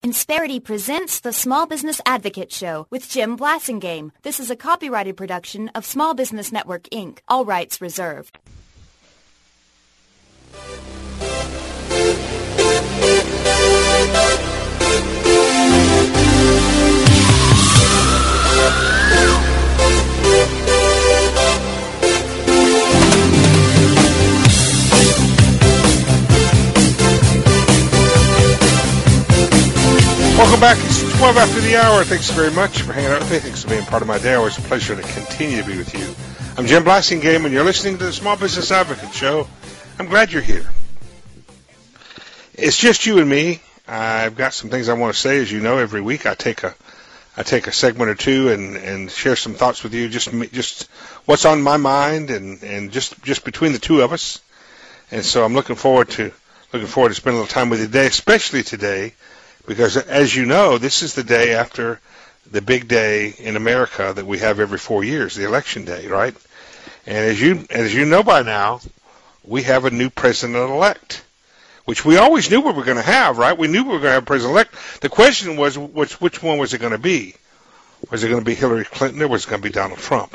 Insperity presents the Small Business Advocate Show with Jim Blasingame. This is a copyrighted production of Small Business Network, Inc. All rights reserved. Welcome back. It's 12 after the hour. Thanks very much for hanging out with me. Thanks for being part of my day. Always a pleasure to continue to be with you. I'm Jim Blasingame, and you're listening to the Small Business Advocate Show. I'm glad you're here. It's just you and me. I've got some things I want to say. As you know, every week I take a segment or two and share some thoughts with you, just what's on my mind and just between the two of us. And so I'm looking forward to spending a little time with you today, especially today, because as you know, this is the day after the big day in America that we have every 4 years, the election day, right? And as you know by now, we have a new president-elect, which we always knew we were going to have, right? We knew we were going to have a president-elect. The question was, which one was it going to be? Was it going to be Hillary Clinton or was it going to be Donald Trump?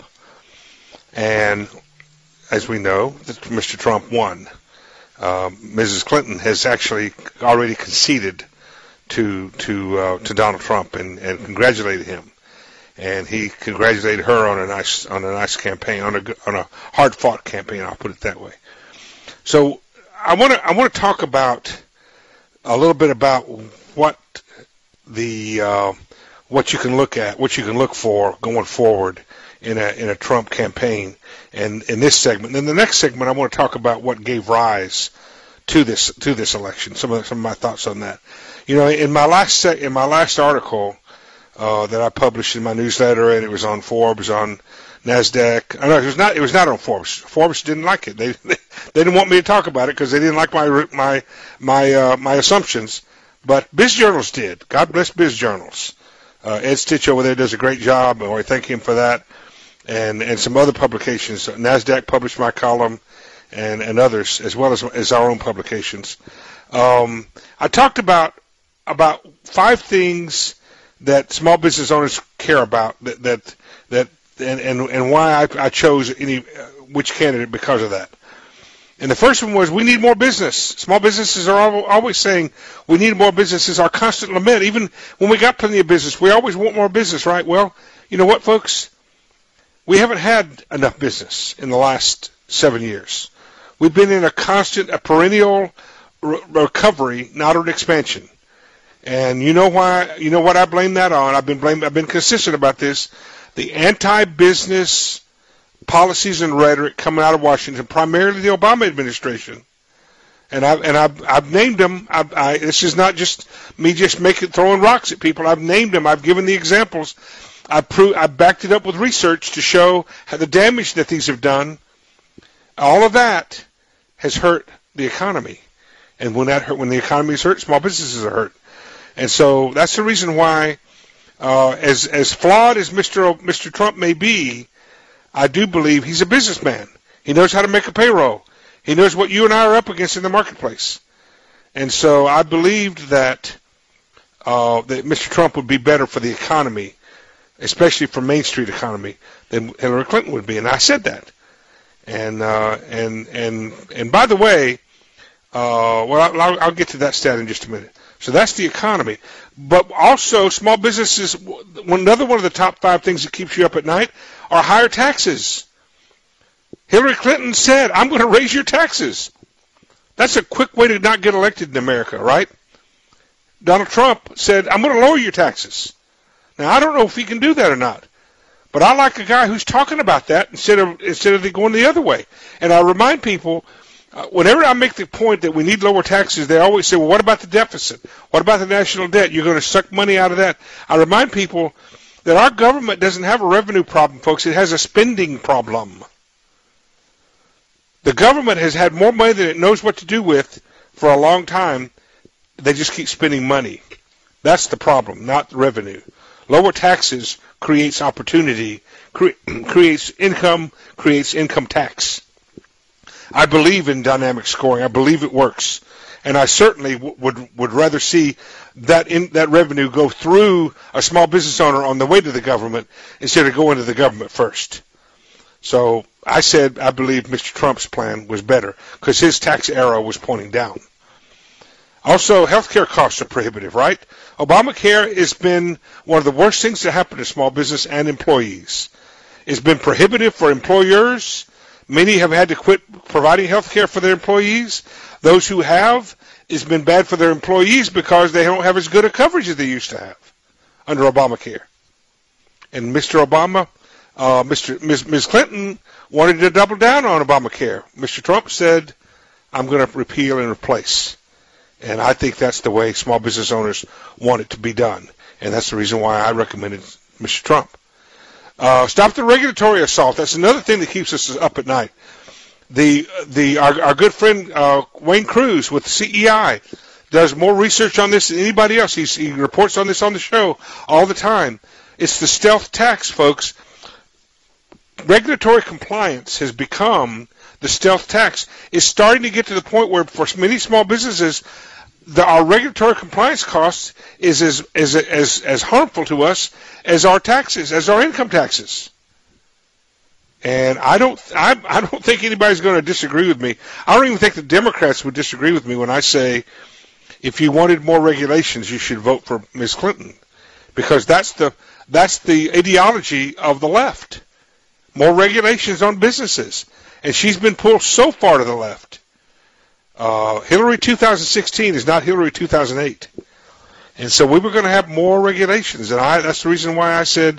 And as we know, Mr. Trump won. Mrs. Clinton has actually already conceded to Donald Trump and congratulated him, and he congratulated her on a nice campaign, on a hard-fought campaign. I'll put it that way. So I want to talk about a little bit about what you can look for going forward in a Trump campaign, and in this segment. And then the next segment, I want to talk about what gave rise to this election. Some of my thoughts on that. You know, in my last article that I published in my newsletter, and it was on Forbes, on NASDAQ. It was not on Forbes. Forbes didn't like it. They didn't want me to talk about it because they didn't like my assumptions. But BizJournals did. God bless BizJournals. Ed Stitch over there does a great job, and I thank him for that. And some other publications. NASDAQ published my column, and others, as well as our own publications. I talked about 5 things that small business owners care about, and why I chose which candidate because of that. And the first one was, we need more business. Small businesses are always saying we need more business. Is our constant lament. Even when we got plenty of business, we always want more business, right? Well, you know what, folks? We haven't had enough business in the last 7 years. We've been in a perennial recovery, not an expansion. And you know why? You know what I blame that on? I've been consistent about this. The anti-business policies and rhetoric coming out of Washington, primarily the Obama administration. And I've named them. This is not just me throwing rocks at people. I've named them. I've given the examples. I backed it up with research to show how the damage that these have done. All of that has hurt the economy. And when the economy is hurt, small businesses are hurt. And so that's the reason why, as flawed as Mr. Trump may be, I do believe he's a businessman. He knows how to make a payroll. He knows what you and I are up against in the marketplace. And so I believed that Mr. Trump would be better for the economy, especially for Main Street economy, than Hillary Clinton would be. And I said that. And by the way, I'll get to that stat in just a minute. So that's the economy. But also, small businesses, another one of the top 5 things that keeps you up at night are higher taxes. Hillary Clinton said, I'm going to raise your taxes. That's a quick way to not get elected in America, right? Donald Trump said, I'm going to lower your taxes. Now, I don't know if he can do that or not. But I like a guy who's talking about that instead of going the other way. And I remind people, whenever I make the point that we need lower taxes, they always say, well, what about the deficit? What about the national debt? You're going to suck money out of that. I remind people that our government doesn't have a revenue problem, folks. It has a spending problem. The government has had more money than it knows what to do with for a long time. They just keep spending money. That's the problem, not the revenue. Lower taxes creates opportunity, creates income tax. I believe in dynamic scoring. I believe it works. And I certainly would rather see that revenue go through a small business owner on the way to the government instead of going to the government first. So I said I believe Mr. Trump's plan was better because his tax arrow was pointing down. Also, healthcare costs are prohibitive, right? Obamacare has been one of the worst things to happen to small business and employees. It's been prohibitive for employers. Many have had to quit providing health care for their employees. Those who have, it's been bad for their employees because they don't have as good a coverage as they used to have under Obamacare. And Mr. Obama, Ms. Clinton wanted to double down on Obamacare. Mr. Trump said, I'm going to repeal and replace. And I think that's the way small business owners want it to be done. And that's the reason why I recommended Mr. Trump. Stop the regulatory assault. That's another thing that keeps us up at night. Our good friend Wayne Cruz with the CEI does more research on this than anybody else. He reports on this on the show all the time. It's the stealth tax, folks. Regulatory compliance has become the stealth tax. It's starting to get to the point where for many small businesses, our regulatory compliance costs is as harmful to us as our taxes, as our income taxes. And I don't think anybody's going to disagree with me. I don't even think the Democrats would disagree with me when I say if you wanted more regulations, you should vote for Ms. Clinton, because that's the ideology of the left. More regulations on businesses. And she's been pulled so far to the left. Hillary 2016 is not Hillary 2008. And so we were going to have more regulations. And that's the reason why I said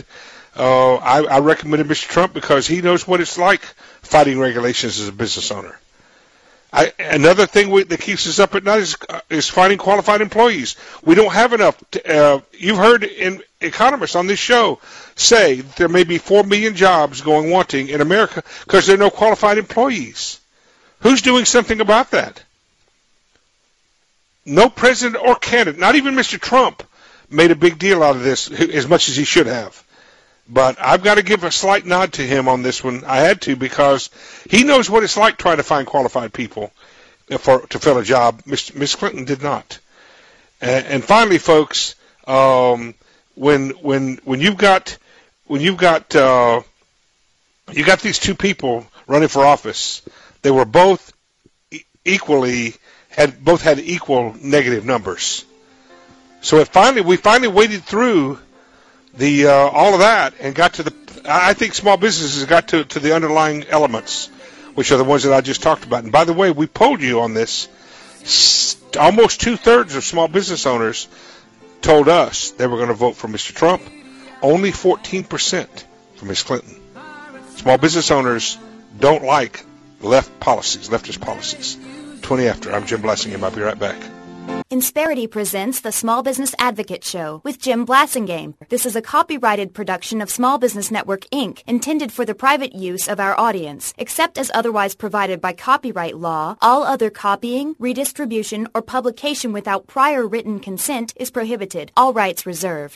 I recommended Mr. Trump, because he knows what it's like fighting regulations as a business owner. Another thing that keeps us up at night is finding qualified employees. We don't have enough. You've heard economists on this show say there may be 4 million jobs going wanting in America because there are no qualified employees. Who's doing something about that? No president or candidate, not even Mr. Trump, made a big deal out of this as much as he should have. But I've got to give a slight nod to him on this one. I had to, because he knows what it's like trying to find qualified people to fill a job. Miss Clinton did not. And finally, folks, when you've got these two people running for office, they were both had equal negative numbers. So we finally waded through all of that and got to I think small businesses got to the underlying elements, which are the ones that I just talked about. And by the way, we polled you on this. Almost 2/3 of small business owners told us they were going to vote for Mr. Trump. Only 14% for Ms. Clinton. Small business owners don't like leftist policies. 20 after. I'm Jim Blasingame. I'll be right back. Insperity presents the Small Business Advocate Show with Jim Blasingame. This is a copyrighted production of Small Business Network, Inc., intended for the private use of our audience. Except as otherwise provided by copyright law, all other copying, redistribution, or publication without prior written consent is prohibited. All rights reserved.